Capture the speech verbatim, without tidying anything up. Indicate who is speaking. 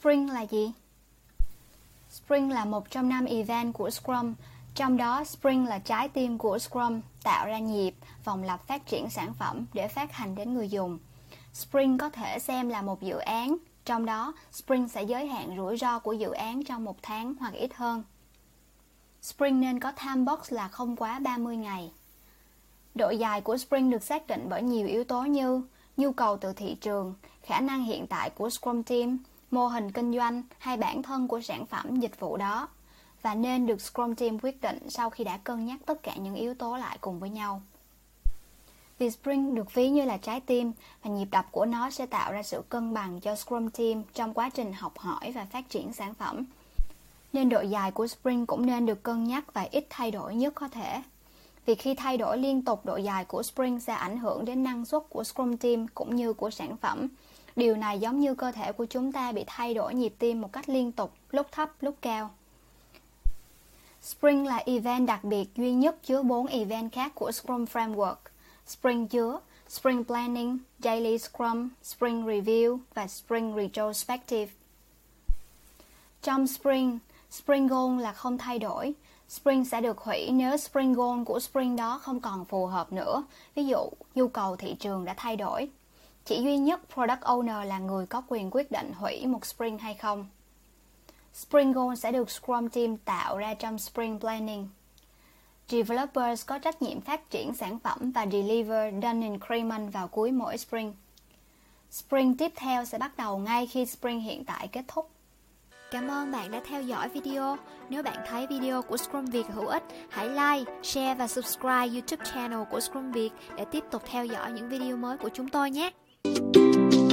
Speaker 1: Sprint là gì? Sprint là một trong năm event của Scrum, trong đó Sprint là trái tim của Scrum, tạo ra nhịp, vòng lặp phát triển sản phẩm để phát hành đến người dùng. Sprint có thể xem là một dự án, trong đó Sprint sẽ giới hạn rủi ro của dự án trong một tháng hoặc ít hơn. Sprint nên có time box là không quá ba mươi ngày. Độ dài của Sprint được xác định bởi nhiều yếu tố như nhu cầu từ thị trường, khả năng hiện tại của Scrum Team, mô hình kinh doanh hay bản thân của sản phẩm dịch vụ đó, và nên được Scrum Team quyết định sau khi đã cân nhắc tất cả những yếu tố lại cùng với nhau. Vì Sprint được ví như là trái tim và nhịp đập của nó sẽ tạo ra sự cân bằng cho Scrum Team trong quá trình học hỏi và phát triển sản phẩm. Nên độ dài của Sprint cũng nên được cân nhắc và ít thay đổi nhất có thể. Vì khi thay đổi liên tục độ dài của Sprint sẽ ảnh hưởng đến năng suất của Scrum Team cũng như của sản phẩm. Điều này giống như cơ thể của chúng ta bị thay đổi nhịp tim một cách liên tục, lúc thấp, lúc cao. Sprint là event đặc biệt duy nhất chứa bốn event khác của Scrum Framework. Sprint chứa Sprint Planning, Daily Scrum, Sprint Review và Sprint Retrospective. Trong Sprint, Sprint Goal là không thay đổi. Sprint sẽ được hủy nếu Sprint Goal của Sprint đó không còn phù hợp nữa. Ví dụ, nhu cầu thị trường đã thay đổi. Chỉ duy nhất Product Owner là người có quyền quyết định hủy một Sprint hay không. Sprint Goal sẽ được Scrum Team tạo ra trong Sprint Planning. Developers có trách nhiệm phát triển sản phẩm và deliver done increment vào cuối mỗi sprint. Sprint tiếp theo sẽ bắt đầu ngay khi sprint hiện tại kết thúc. Cảm ơn bạn đã theo dõi video. Nếu bạn thấy video của Scrum Việt hữu ích, hãy like, share và subscribe YouTube channel của Scrum Việt để tiếp tục theo dõi những video mới của chúng tôi nhé.